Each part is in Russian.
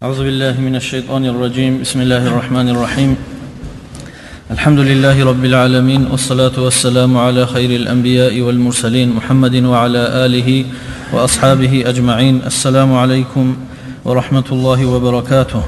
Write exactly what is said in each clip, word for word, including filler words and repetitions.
أعوذ بالله من الشيطان الرجيم بسم الله الرحمن الرحيم الحمد لله رب العالمين والصلاة والسلام على خير الأنبياء والمرسلين محمد وعلى آله وأصحابه أجمعين. السلام عليكم ورحمة الله وبركاته.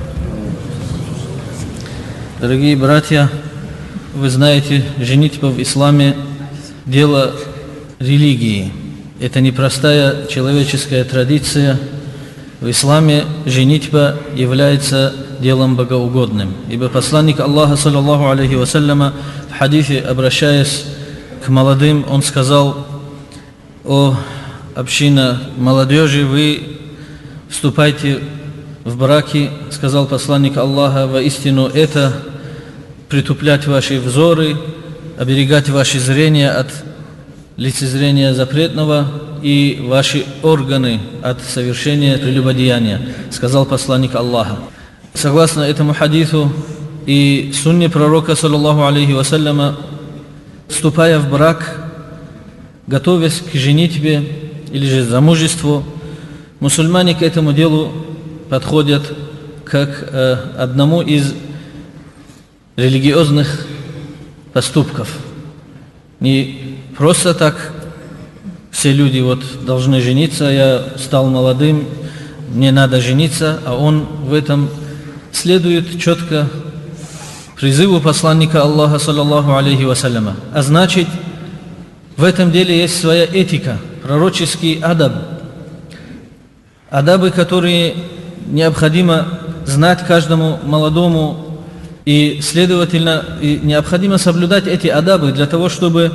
Дорогие братья, вы знаете, женитьба в исламе – дело религии. Это непростая человеческая традиция. В исламе женитьба является делом богоугодным. Ибо посланник Аллаха, саллаллаху алейхи вассаляма, в хадисе, обращаясь к молодым, он сказал: «О община молодежи, вы вступайте в браки», сказал посланник Аллаха, «воистину это притуплять ваши взоры, оберегать ваше зрение от лицезрения запретного и ваши органы от совершения прелюбодеяния», сказал посланник Аллаха. Согласно этому хадису и сунне пророка, саллаллаху алейхи вассаляма, вступая в брак, готовясь к женитьбе или же замужеству, мусульмане к этому делу подходят как э, одному из религиозных поступков. Не просто так все люди вот должны жениться, я стал молодым, мне надо жениться, а он в этом следует четко призыву посланника Аллаха, саллаллаху алейхи вассаляма. А значит, в этом деле есть своя этика, пророческий адаб. Адабы, которые необходимо знать каждому молодому, и, следовательно, и необходимо соблюдать эти адабы для того, чтобы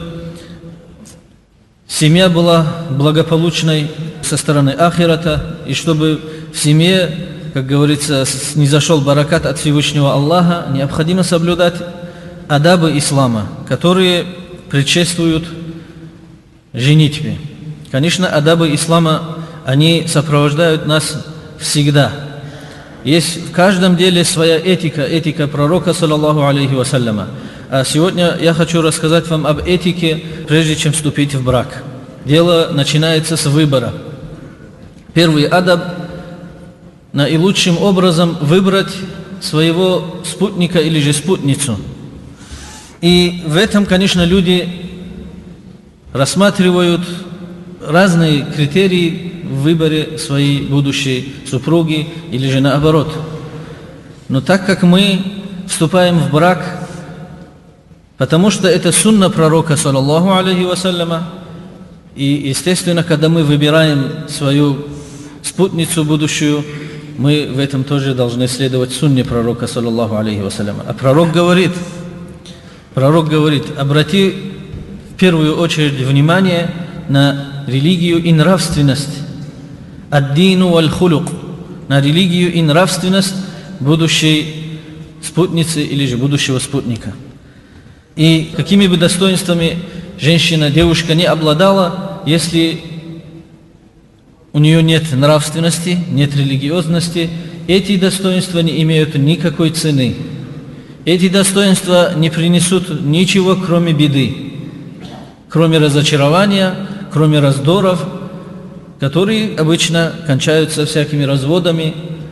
семья была благополучной со стороны ахирата, и чтобы в семье, как говорится, не зашел баракат от Всевышнего Аллаха, необходимо соблюдать адабы ислама, которые предшествуют женитьбе. Конечно, адабы ислама, они сопровождают нас всегда. Есть в каждом деле своя этика, этика пророка, саллаллаху алейхи вассаляма. А сегодня я хочу рассказать вам об этике, прежде чем вступить в брак. Дело начинается с выбора. Первый адаб – наилучшим образом выбрать своего спутника или же спутницу. И в этом, конечно, люди рассматривают разные критерии в выборе своей будущей супруги или же наоборот. Но так как мы вступаем в брак, потому что это сунна пророка, саллаллаху алейхи вассаляма, и, естественно, когда мы выбираем свою спутницу будущую, мы в этом тоже должны следовать сунне пророка, саллаллаху алейхи вассаляма. А пророк говорит, пророк говорит, обрати в первую очередь внимание на религию и нравственность, ад-дину валь-хулук, на религию и нравственность будущей спутницы или же будущего спутника. И какими бы достоинствами женщина, девушка не обладала, если у нее нет нравственности, нет религиозности, эти достоинства не имеют никакой цены. Эти достоинства не принесут ничего, кроме беды, кроме разочарования, кроме раздоров, которые обычно кончаются всякими разводами,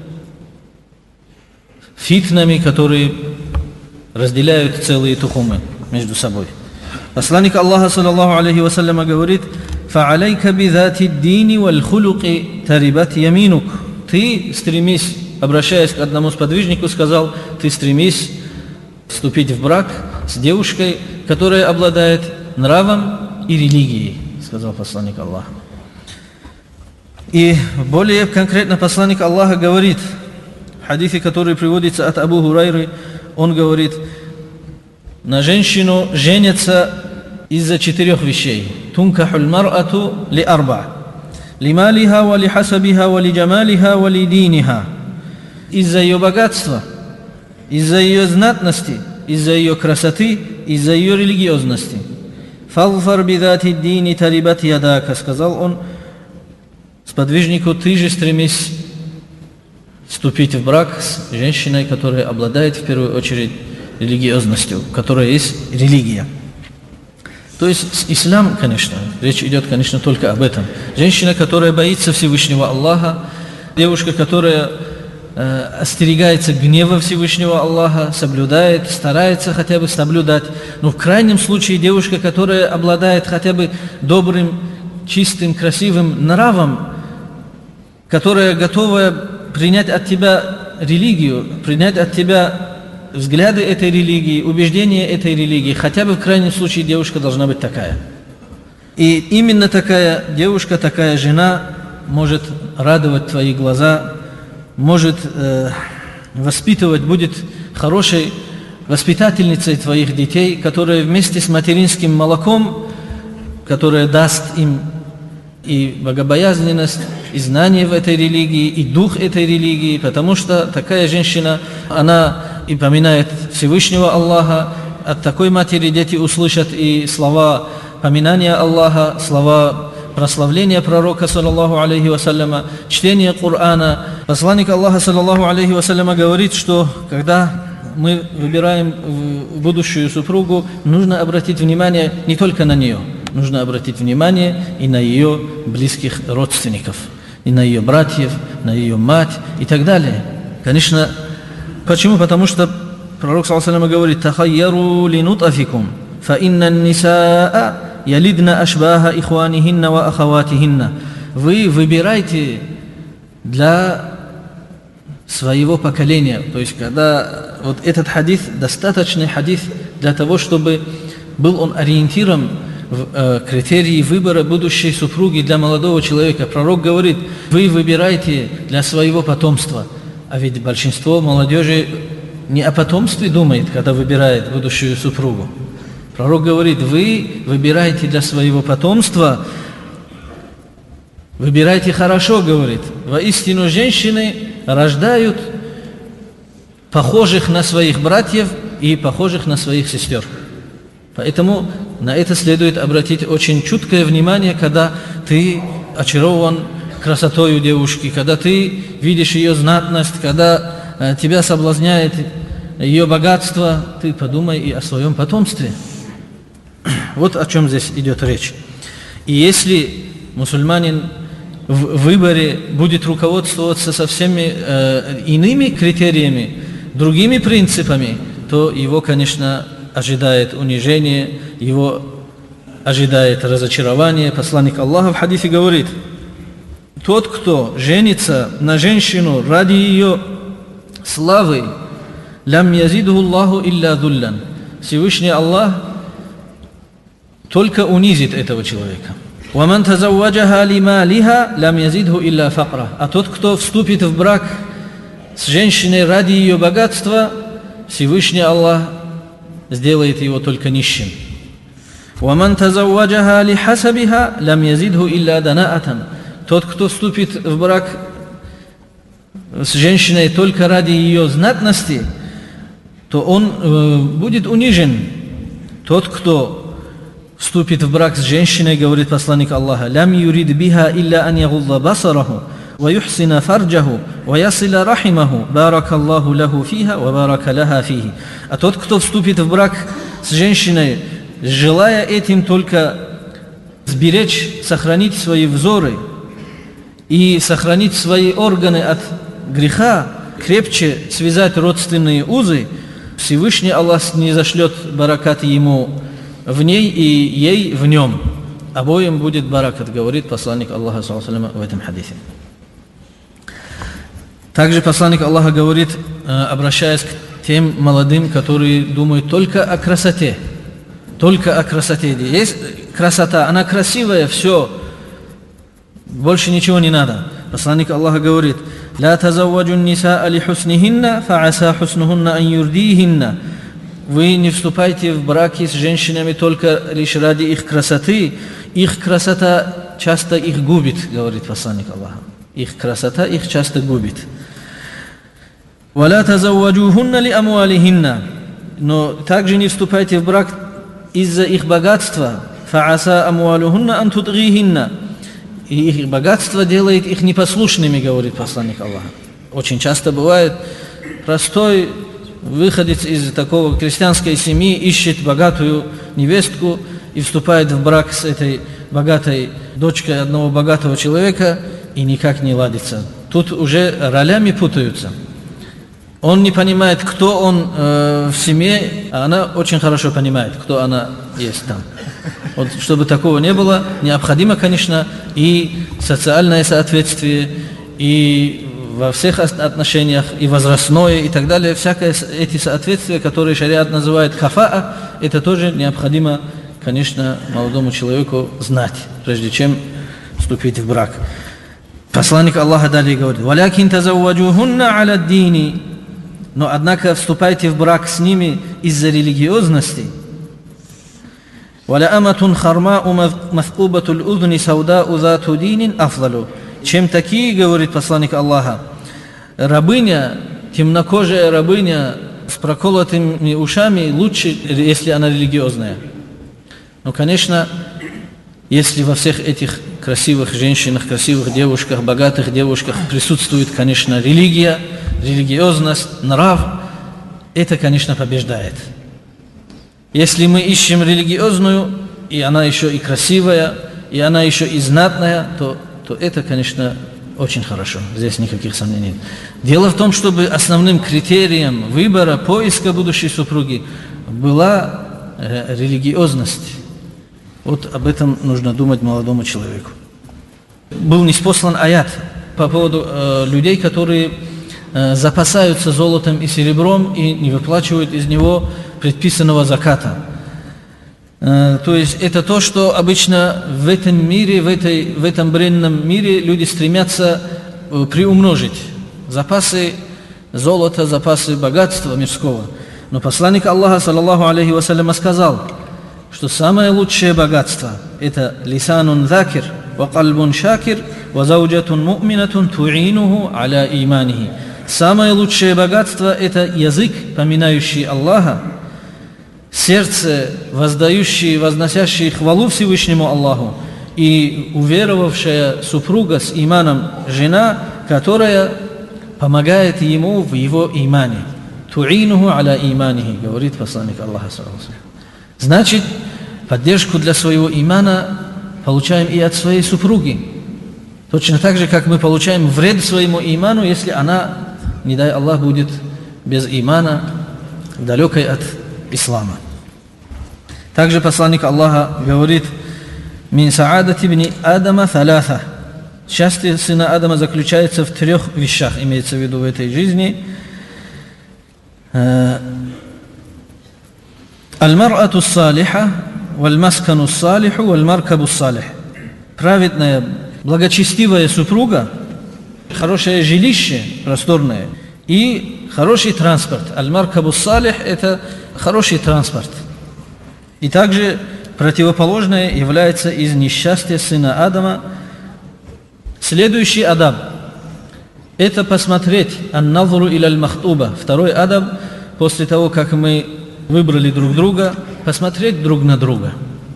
фитнами, которые разделяют целые тухумы между собой. Посланник Аллаха, саллаллаху алейхи вассаляма, говорит: «Фа'алейка бидати дини валь хулуки тарибат яминук». Ты стремись, обращаясь к одному сподвижнику, сказал, ты стремись вступить в брак с девушкой, которая обладает нравом и религией, сказал посланник Аллаха. И более конкретно посланник Аллаха говорит, в хадисе, который приводится от Абу Хурайры, он говорит: на женщину женятся из-за четырех вещей. Тункахуль мар'ату ли арба. Лималиха ва ли хасабиха ва ли джамалиха ва ли диниха. Из-за ее богатства, из-за ее знатности, из-за ее красоты, из-за ее религиозности. Фалфар бидати дини тарибат ядака, сказал он сподвижнику, ты же стремись вступить в брак с женщиной, которая обладает в первую очередь религиозностью, у которой есть религия. То есть ислам, конечно, речь идет, конечно, только об этом. Женщина, которая боится Всевышнего Аллаха, девушка, которая э, остерегается гнева Всевышнего Аллаха, соблюдает, старается хотя бы соблюдать. Но в крайнем случае девушка, которая обладает хотя бы добрым, чистым, красивым нравом, которая готова принять от тебя религию, принять от тебя взгляды этой религии, убеждения этой религии, хотя бы в крайнем случае девушка должна быть такая. И именно такая девушка, такая жена может радовать твои глаза, может э, воспитывать, будет хорошей воспитательницей твоих детей, которая вместе с материнским молоком, которая даст им и богобоязненность, и знание в этой религии, и дух этой религии, потому что такая женщина, она и поминает Всевышнего Аллаха, от такой матери дети услышат и слова поминания Аллаха, слова прославления пророка, саллаллаху алейхи вассаляма, чтение Корана. Посланник Аллаха, саллаллаху алейхи вассаляма, говорит, что когда мы выбираем будущую супругу, нужно обратить внимание не только на нее, нужно обратить внимание и на ее близких родственников, и на ее братьев, на ее мать и так далее. Конечно, почему? Потому что пророк, саллаллаху алейхи ва саллям, говорит: «Тахайяру линутафикум, фа инна нисаа ялидна ашбаха ихванихинна ва ахаватихинна». Вы выбирайте для своего поколения. То есть, когда вот этот хадис, достаточный хадис для того, чтобы был он ориентиром в э, критерии выбора будущей супруги для молодого человека. Пророк говорит: вы выбираете для своего потомства. А ведь большинство молодежи не о потомстве думает, когда выбирает будущую супругу. Пророк говорит: вы выбираете для своего потомства, выбирайте хорошо, говорит. Воистину женщины рождают похожих на своих братьев и похожих на своих сестер. Поэтому на это следует обратить очень чуткое внимание, когда ты очарован красотой девушки, когда ты видишь ее знатность, когда э, тебя соблазняет ее богатство, ты подумай и о своем потомстве. Вот о чем здесь идет речь. И если мусульманин в выборе будет руководствоваться совсем э, иными критериями, другими принципами, то его, конечно, ожидает унижение, его ожидает разочарование. Посланник Аллаха в хадисе говорит: тот, кто женится на женщину ради ее славы, лям язидху Аллаху илля дуллян, Всевышний Аллах только унизит этого человека. وَمَنْ تَزَوَّجَهَا لِمَالِهَا لَمْ يَزِدْهُ إِلَّا فَقْرًا. А тот, кто вступит в брак с женщиной ради ее богатства, Всевышний Аллах сделает его только нищим. وَمَنْ تَزَوَّجَهَا لِحَسَبِهَا لَمْ يَزِدْهُ إِلَّا دَنَاءَةً. Тот, кто вступит в брак с женщиной только ради ее знатности, то он э, будет унижен. Тот, кто вступит в брак с женщиной, говорит посланник Аллаха: «Лям юрид биха илля ан ягулла басараху, ва юхсина фарджаху, ва ясила рахимаху, баракаллаху лаху фиха, ва барака лаха фихи». А тот, кто вступит в брак с женщиной, желая этим только сберечь, сохранить свои взоры и сохранить свои органы от греха, крепче связать родственные узы, Всевышний Аллах не зашлет баракат ему в ней и ей в нем. Обоим будет баракат, говорит посланник Аллаха саллаллаху алейхи ва саллям в этом хадисе. Также посланник Аллаха говорит, обращаясь к тем молодым, которые думают только о красоте. Только о красоте. Есть красота, она красивая, все. Больше ничего не надо. Посланник Аллаха говорит: «Ла тазавваджун нисаа ли хуснихинна, фааса хуснухунна ан юрдихинна». Вы не вступайте в браки с женщинами только лишь ради их красоты. Их красота часто их губит, говорит посланник Аллаха. Их красота их часто губит. «Валя тазавваджухунна ли амуалихинна». Но также не вступайте в брак из-за их богатства. «Фааса амуалухунна ан тудгихинна». И их богатство делает их непослушными, говорит посланник Аллаха. Очень часто бывает, простой выходец из такого крестьянской семьи ищет богатую невестку и вступает в брак с этой богатой дочкой одного богатого человека и никак не ладится. Тут уже ролями путаются. Он не понимает, кто он э, в семье, а она очень хорошо понимает, кто она есть там. Вот, чтобы такого не было, необходимо, конечно, и социальное соответствие, и во всех отношениях, и возрастное, и так далее. Всякие эти соответствия, которые шариат называет кафаа, это тоже необходимо, конечно, молодому человеку знать, прежде чем вступить в брак. Посланник Аллаха далее говорит: «Валякин тазавваджухунна аля дини». Но, однако, вступайте в брак с ними из-за религиозности. «Валя аматун хармау мафкубатуль удни саудау зату динин афдалу». Чем такие, говорит посланник Аллаха, рабыня, темнокожая рабыня с проколотыми ушами лучше, если она религиозная. Но, конечно, если во всех этих красивых женщинах, красивых девушках, богатых девушках присутствует, конечно, религия, религиозность, нрав, это, конечно, побеждает. Если мы ищем религиозную, и она еще и красивая, и она еще и знатная, то, то это, конечно, очень хорошо. Здесь никаких сомнений нет. Дело в том, чтобы основным критерием выбора, поиска будущей супруги была э, религиозность. Вот об этом нужно думать молодому человеку. Был ниспослан аят по поводу э, людей, которые э, запасаются золотом и серебром и не выплачивают из него предписанного заката. Э, то есть это то, что обычно в этом мире, в, этой, в этом бренном мире люди стремятся э, приумножить. Запасы золота, запасы богатства мирского. Но посланник Аллаха, саллаллаху алейхи вассаляма, сказал, что самое лучшее богатство – это лисанун закир, ва кальбун шакир, ва зауджатун му'минатун ту'инуху аля иманихи. Самое лучшее богатство – это язык, поминающий Аллаха, сердце, воздающее, возносящее хвалу Всевышнему Аллаху, и уверовавшая супруга с иманом жена, которая помогает ему в его имане. Ту'инуху аля иманихи, говорит посланник Аллаха, саллаллаху алейхи ва саллям. Значит, поддержку для своего имана получаем и от своей супруги. Точно так же, как мы получаем вред своему иману, если она, не дай Аллах, будет без имана, далекой от ислама. Также посланник Аллаха говорит: «Мин саадати бни Адама талата». Счастье сына Адама заключается в трех вещах, имеется в виду в этой жизни. Аль-мар'ату салиха, валь-маскану салиху, валь-маркабу салих. Праведная, благочестивая супруга, хорошее жилище, просторное, и хороший транспорт. Аль-маркабу салих – это хороший транспорт. И также противоположное является из несчастья сына Адама. Следующий адаб – это посмотреть ан-назру иляль махтуба. Второй адаб, после того, как мы выбрали друг друга, посмотреть друг на друга.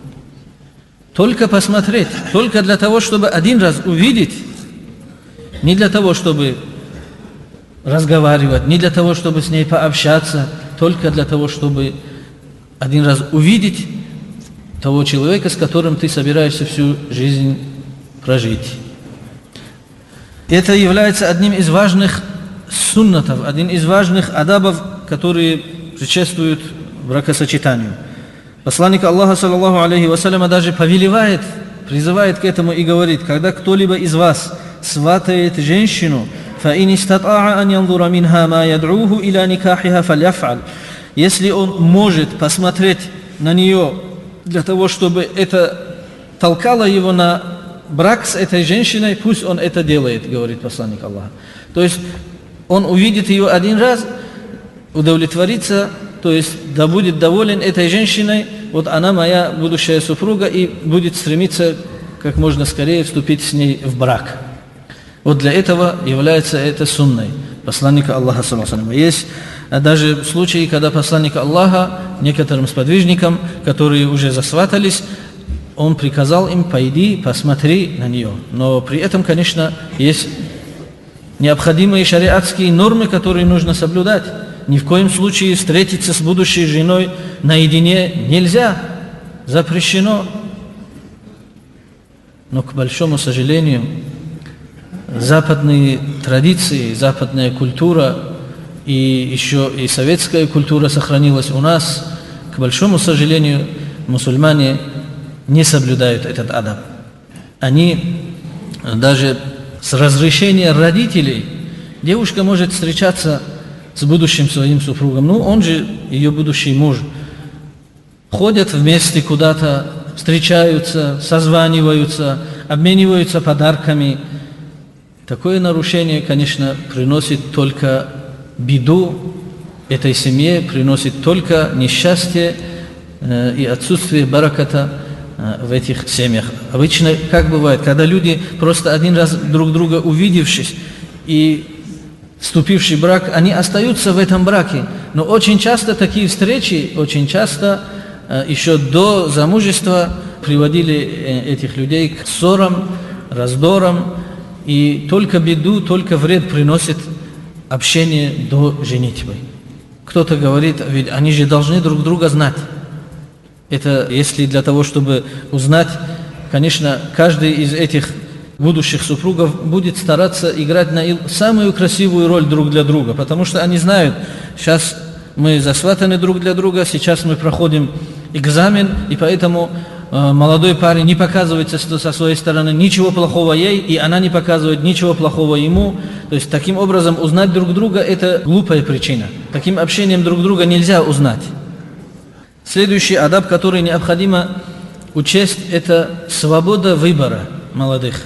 Только посмотреть, только для того, чтобы один раз увидеть, не для того, чтобы разговаривать, не для того, чтобы с ней пообщаться, только для того, чтобы один раз увидеть того человека, с которым ты собираешься всю жизнь прожить. Это является одним из важных суннатов, одним из важных адабов, которые предшествуют бракосочетанию. Посланник Аллаха, саллаллаху алейхи вассаляма, даже повелевает, призывает к этому и говорит: когда кто-либо из вас сватает женщину, فَإِنِ اسْتَطَاعَ أَنْ يَنْظُرَ مِنْهَا مَا يَدْعُوهُ إِلَى نِكَاحِهَا فَلْيَفْعَلْ. Если он может посмотреть на нее для того, чтобы это толкало его на брак с этой женщиной, пусть он это делает, говорит посланник Аллаха. То есть он увидит ее один раз, удовлетворится, то есть да будет доволен этой женщиной, вот она моя будущая супруга, и будет стремиться как можно скорее вступить с ней в брак. Вот для этого является это сунной посланника Аллаха, саллаллаху алейхи ва саллям. Есть даже случаи, когда посланник Аллаха некоторым сподвижникам, которые уже засватались, он приказал им: пойди, посмотри на нее. Но при этом, конечно, есть необходимые шариатские нормы, которые нужно соблюдать. Ни в коем случае встретиться с будущей женой наедине нельзя, запрещено. Но, к большому сожалению, западные традиции, западная культура и еще и советская культура сохранилась у нас. К большому сожалению, мусульмане не соблюдают этот адаб. Они даже с разрешения родителей, девушка может встречаться с будущим своим супругом, ну он же ее будущий муж. Ходят вместе куда-то, встречаются, созваниваются, обмениваются подарками. Такое нарушение, конечно, приносит только беду этой семье, приносит только несчастье э, и отсутствие бараката э, в этих семьях. Обычно, как бывает, когда люди просто один раз друг друга увидевшись и вступивший в брак, они остаются в этом браке. Но очень часто такие встречи, очень часто э, еще до замужества приводили э, этих людей к ссорам, раздорам, и только беду, только вред приносит общение до женитьбы. Кто-то говорит, ведь они же должны друг друга знать. Это если для того, чтобы узнать, конечно, каждый из этих будущих супругов будет стараться играть на самую красивую роль друг для друга, потому что они знают, сейчас мы засватаны друг для друга, сейчас мы проходим экзамен, и поэтому э, молодой парень не показывает со своей стороны ничего плохого ей, и она не показывает ничего плохого ему. То есть таким образом узнать друг друга – это глупая причина. Таким общением друг друга нельзя узнать. Следующий адаб, который необходимо учесть, это свобода выбора молодых.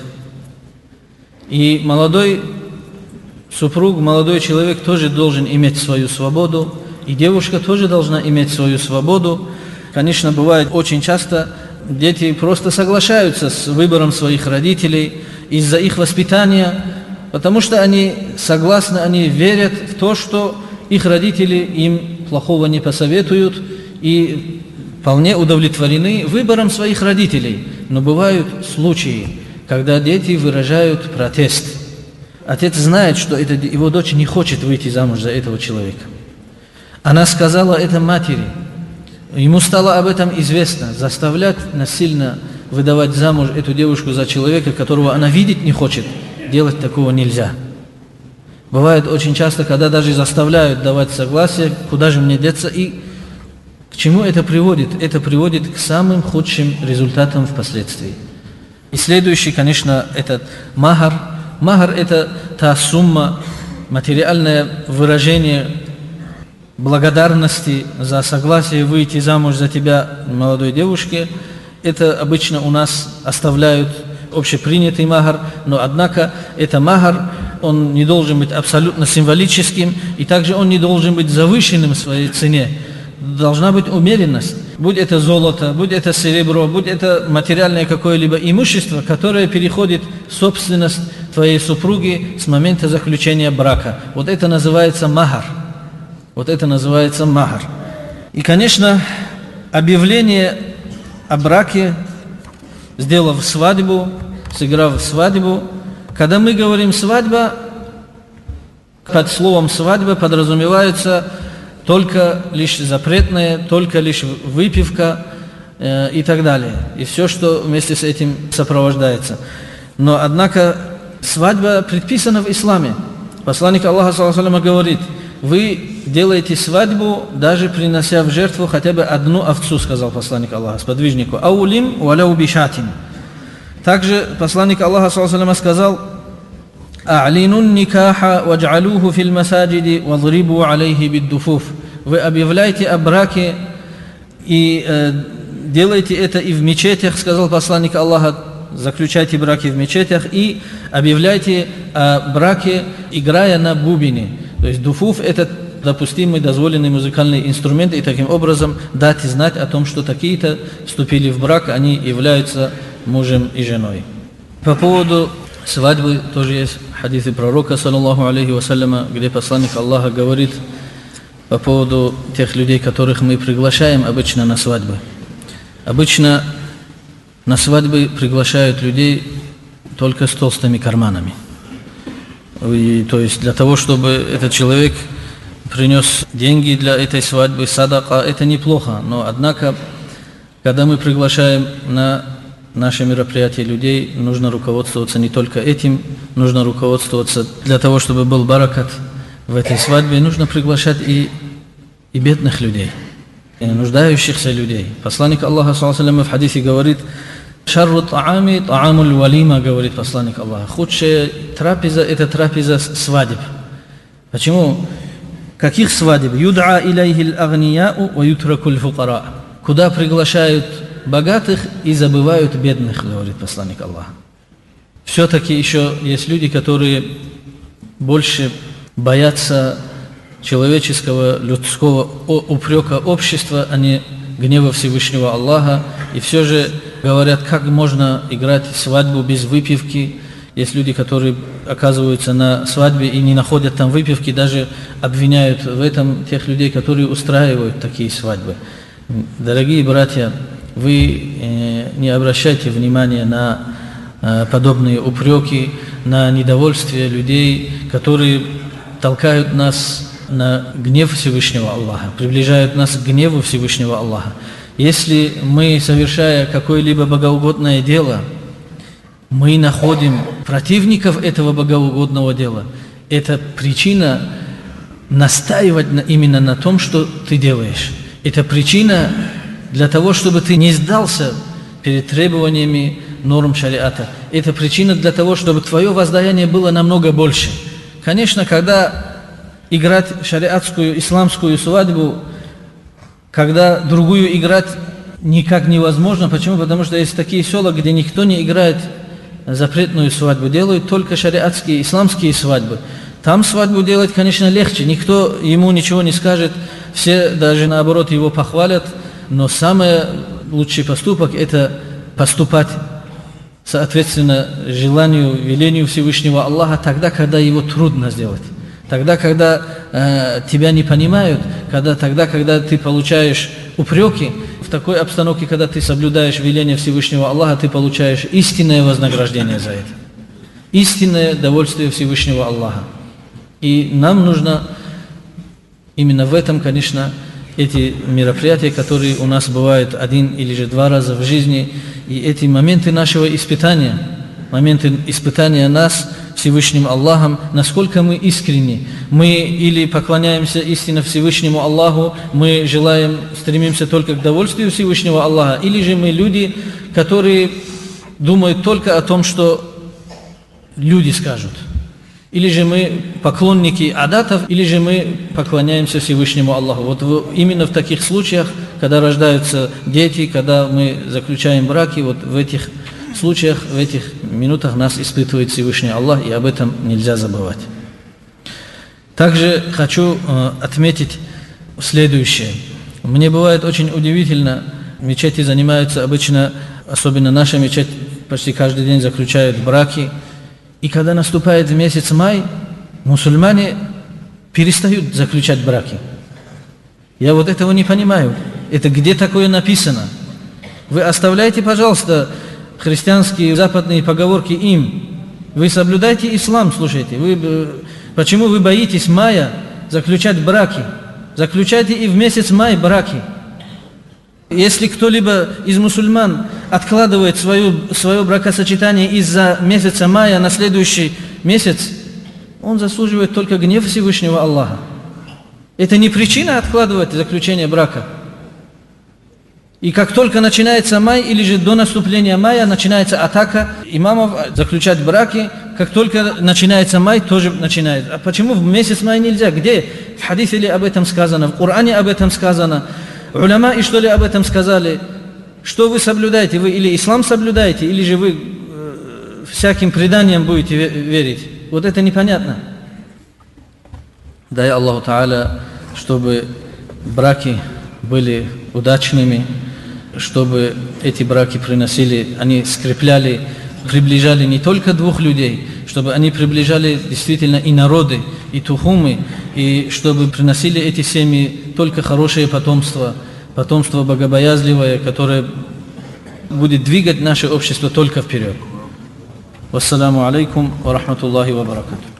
И молодой супруг, молодой человек тоже должен иметь свою свободу, и девушка тоже должна иметь свою свободу. Конечно, бывает очень часто дети просто соглашаются с выбором своих родителей из-за их воспитания, потому что они согласны, они верят в то, что их родители им плохого не посоветуют, и вполне удовлетворены выбором своих родителей. Но бывают случаи, когда дети выражают протест. Отец знает, что это, его дочь не хочет выйти замуж за этого человека. Она сказала это матери. Ему стало об этом известно. Заставлять насильно выдавать замуж эту девушку за человека, которого она видеть не хочет, делать такого нельзя. Бывает очень часто, когда даже заставляют давать согласие, куда же мне деться, и к чему это приводит? Это приводит к самым худшим результатам впоследствии. И следующий, конечно, это махар. Махар – это та сумма, материальное выражение благодарности за согласие выйти замуж за тебя, молодой девушке. Это обычно у нас оставляют общепринятый махар, но однако это махар, он не должен быть абсолютно символическим, и также он не должен быть завышенным в своей цене. Должна быть умеренность. Будь это золото, будь это серебро, будь это материальное какое-либо имущество, которое переходит в собственность твоей супруги с момента заключения брака. Вот это называется махар. Вот это называется махар. И, конечно, объявление о браке, сделав свадьбу, сыграв свадьбу. Когда мы говорим «свадьба», под словом «свадьба» подразумевается только лишь запретное, только лишь выпивка э, и так далее. И все, что вместе с этим сопровождается. Но, однако, свадьба предписана в исламе. Посланник Аллаха, саллаллаху алейхи ва саллям, говорит: вы делаете свадьбу, даже принося в жертву хотя бы одну овцу, сказал посланник Аллаха, сподвижнику. «Аулим валяу бишатин». Также посланник Аллаха, саллаллаху алейхи ва саллям, сказал: «А'линун никаха вадж'алуху фил масаджиди вадрибу алейхи биддуфуф». Вы объявляете о браке и э, делайте это и в мечетях, сказал посланник Аллаха, заключайте браки в мечетях и объявляйте о браке, играя на бубине. То есть дуфуф – это допустимый, дозволенный музыкальный инструмент, и таким образом дать знать о том, что такие-то вступили в брак, они являются мужем и женой. По поводу свадьбы тоже есть хадисы пророка, саллаллаху алейхи вассаляма, где посланник Аллаха говорит по поводу тех людей, которых мы приглашаем обычно на свадьбы. Обычно на свадьбы приглашают людей только с толстыми карманами. И, то есть для того, чтобы этот человек принес деньги для этой свадьбы, садака, это неплохо. Но, однако, когда мы приглашаем на наши мероприятия людей, нужно руководствоваться не только этим, нужно руководствоваться для того, чтобы был баракат, в этой свадьбе нужно приглашать и, и бедных людей, и нуждающихся людей. Посланник Аллаха саллаллаху алейхи ва саллям в хадисе говорит: «Шарру таами таамуль валима», говорит посланник Аллаха. Худшая трапеза – это трапеза свадеб. Почему? Каких свадеб? «Юд'a илайхи ал-агнияу ва ютраку аль-фукара». Куда приглашают богатых и забывают бедных, говорит посланник Аллаха. Все-таки еще есть люди, которые больше боятся человеческого, людского упрека общества, а не гнева Всевышнего Аллаха. И все же говорят, как можно играть свадьбу без выпивки. Есть люди, которые оказываются на свадьбе и не находят там выпивки, даже обвиняют в этом тех людей, которые устраивают такие свадьбы. Дорогие братья, вы э, не обращайте внимания на э, подобные упреки, на недовольствие людей, которые толкают нас на гнев Всевышнего Аллаха, приближают нас к гневу Всевышнего Аллаха. Если мы, совершая какое-либо богоугодное дело, мы находим противников этого богоугодного дела, это причина настаивать на, именно на том, что ты делаешь. Это причина для того, чтобы ты не сдался перед требованиями норм шариата. Это причина для того, чтобы твое воздаяние было намного больше. Конечно, когда играть шариатскую, исламскую свадьбу, когда другую играть никак невозможно. Почему? Потому что есть такие села, где никто не играет запретную свадьбу, делают только шариатские, исламские свадьбы. Там свадьбу делать, конечно, легче, никто ему ничего не скажет, все даже наоборот его похвалят, но самый лучший поступок – это поступать соответственно желанию, велению Всевышнего Аллаха тогда, когда его трудно сделать. Тогда, когда э, тебя не понимают, когда, тогда, когда ты получаешь упреки, в такой обстановке, когда ты соблюдаешь веление Всевышнего Аллаха, ты получаешь истинное вознаграждение за это. Истинное довольствие Всевышнего Аллаха. И нам нужно именно в этом, конечно, эти мероприятия, которые у нас бывают один или же два раза в жизни, и эти моменты нашего испытания, моменты испытания нас Всевышним Аллахом, насколько мы искренни. Мы или поклоняемся истинно Всевышнему Аллаху, мы желаем, стремимся только к довольствию Всевышнего Аллаха, или же мы люди, которые думают только о том, что люди скажут. Или же мы поклонники адатов, или же мы поклоняемся Всевышнему Аллаху. Вот именно в таких случаях, когда рождаются дети, когда мы заключаем браки, вот в этих случаях, в этих минутах нас испытывает Всевышний Аллах, и об этом нельзя забывать. Также хочу э, отметить следующее. Мне бывает очень удивительно, мечети занимаются обычно, особенно наша мечеть, почти каждый день заключают браки. И когда наступает месяц май, мусульмане перестают заключать браки. Я вот этого не понимаю. Это где такое написано? Вы оставляйте, пожалуйста, христианские западные поговорки им. Вы соблюдайте ислам, слушайте. Вы, почему вы боитесь мая заключать браки? Заключайте и в месяц май браки. Если кто-либо из мусульман откладывает свое, свое бракосочетание из-за месяца мая на следующий месяц, он заслуживает только гнев Всевышнего Аллаха. Это не причина откладывать заключение брака. И как только начинается май, или же до наступления мая, начинается атака имамов заключать браки, как только начинается май, тоже начинает. А почему в месяц май нельзя? Где? В хадисе ли об этом сказано? В Коране об этом сказано? Уляма и что ли об этом сказали? Что вы соблюдаете? Вы или ислам соблюдаете, или же вы э, всяким преданиям будете верить? Вот это непонятно. Дай Аллаху Та'аля, чтобы браки были удачными, чтобы эти браки приносили, они скрепляли, приближали не только двух людей, чтобы они приближали действительно и народы, и тухумы, и чтобы приносили эти семьи только хорошее потомство, потомство богобоязливое, которое будет двигать наше общество только вперед. Вассаламу алейкум ва рахматуллахи ва баракатух.